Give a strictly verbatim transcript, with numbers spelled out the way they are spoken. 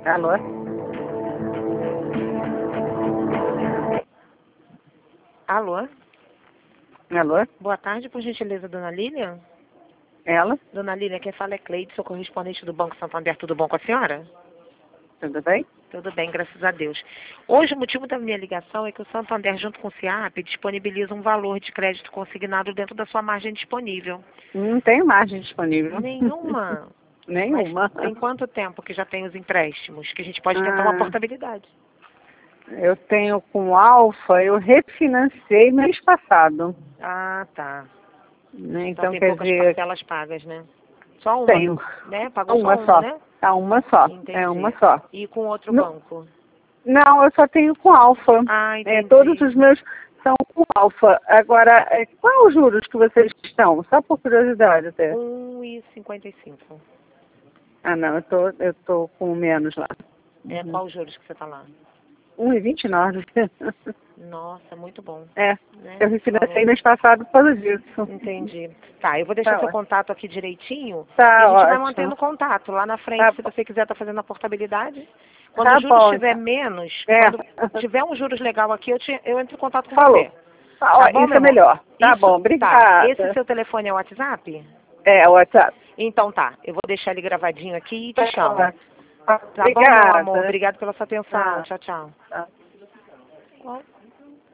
Alô? Alô? Alô? Boa tarde, por gentileza, dona Lília? Ela? Dona Lília, quem fala é Cleide, sou correspondente do Banco Santander. Tudo bom com a senhora? Tudo bem? Tudo bem, graças a Deus. Hoje o motivo da minha ligação é que o Santander, junto com o SIAP, disponibiliza um valor de crédito consignado dentro da sua margem disponível. Não tenho margem disponível. Nenhuma? Nenhuma. Mas tem quanto tempo que já tem os empréstimos? Que a gente pode tentar Ah. uma portabilidade. Eu tenho com Alfa, eu refinancei mês passado. Ah, tá. Né? Então Então, tem quer poucas dizer, parcelas pagas, né? Só uma, tenho né? Pagou uma só uma, só. né? Tá, uma só. Entendi. É uma só. E com outro No- banco? Não, eu só tenho com Alfa. Ah, É, entendi. todos os meus são com Alfa. Agora, é, qual os juros que vocês estão? Só por curiosidade até. um e cinquenta e cinco. Ah, não, eu tô, eu tô com menos lá. É, Uhum. qual os juros que você tá lá? um e vinte e nove. Nossa, muito bom. É, Né? eu refinancei Valor. mês passado por causa disso. Entendi. Tá, eu vou deixar Tá seu ótimo. contato aqui direitinho Tá e a gente vai ótimo. mantendo contato. Lá na frente, Tá se bom. você quiser estar fazendo a portabilidade. Quando Tá os juros bom, estiver então. menos, É. quando tiver um juros legal aqui, eu, te, eu entro em contato com Falou. você. Tá, Tá ó, bom, isso meu é amor? melhor. Tá Isso, bom, tá. obrigada. Esse seu telefone é o WhatsApp? É, o WhatsApp. Então tá, eu vou deixar ele gravadinho aqui e te Tá chamo. ótimo. Tá bom, meu amor? Obrigada. Obrigado pela sua atenção. Tá. Tchau, tchau. Tá. Qual?